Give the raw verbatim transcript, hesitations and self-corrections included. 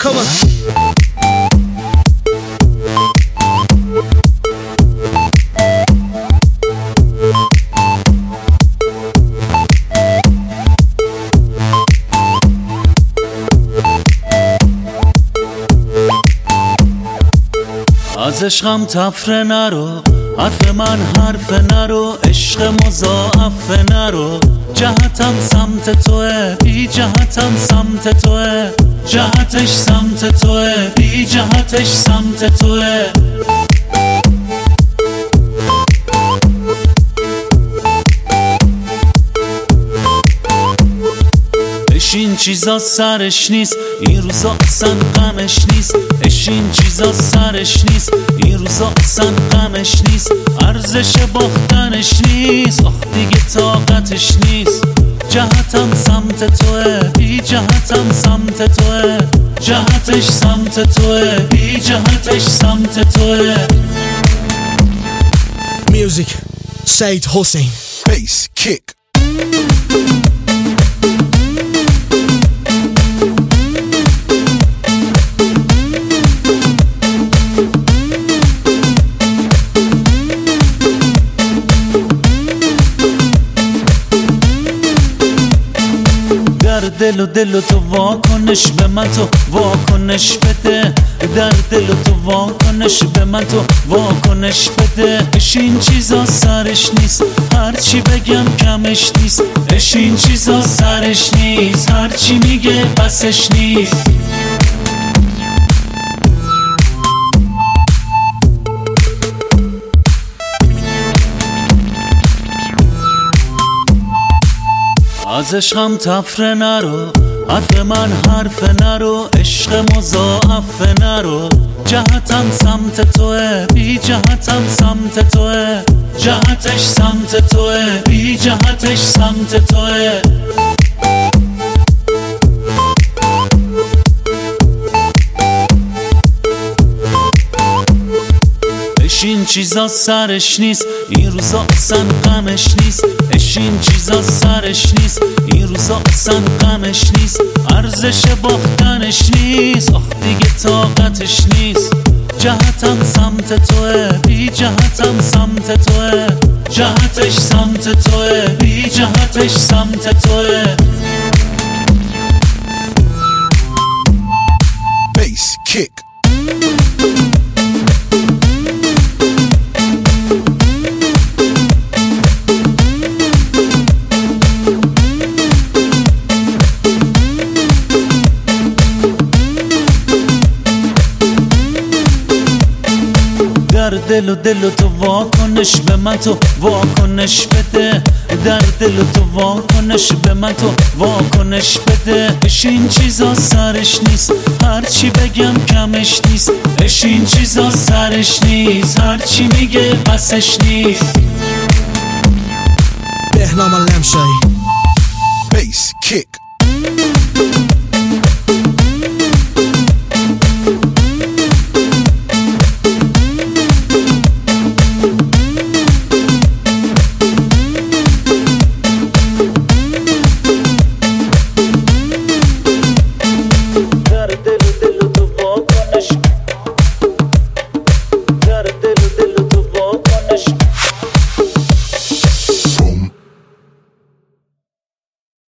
Come on. از عشقم تفره نرو، حرف من حرف نرو، عشق مضاعف نرو. جهتم سمت توه، بی جهتم سمت توه، جهتش سمت توه، بی جهتش سمت توه. این چیزا سرش نیست، این روزا اصلا غمش نیست. اش این چیزا سرش نیست، این روزا اصلا غمش نیست. ارزش باختنش نیست، آخ دیگه طاقتش نیست. جهتم سمت توه، بی جهتم سمت توه، جهتش سمت توه، بی جهتش سمت توه. Music, Said Hossein. Bass kick. در دل و دل و تو واکنش به من تو واکنش بده. در دل و تو واکنش به من تو واکنش بده. اش این چیزا سرش نیست، هرچی بگم کمش نیست. اش این چیزا سرش نیست، هرچی میگه بسش نیست. از عشقم تفره نرو، حرف من حرف نرو، عشق مضاعف نرو. جهتم سمت توه، بی جهتم سمت توه، جهتش سمت توه، بی جهتش سمت توه. اش این چیزا سرش نیست، این روزا اصلا غمش نیست. اش این چیزا سرش نیست، این روزا اصلا غمش نیست. ارزش باختنش نیست، آخ دیگه طاقتش نیست. جهتم سمت توه، بی جهتم سمت توه، جهتش سمت توه، بی جهتش سمت توه. Bass kick. در دل و دل و تو واکنش به من تو واکنش بده. در دل و تو واکنش به من تو واکنش بده. اش این چیزا سرش نیست، هرچی بگم کمش نیست. اش این چیزا سرش نیست، هرچی میگه بسش نیست. بهنام اللمشایی. Bass kick.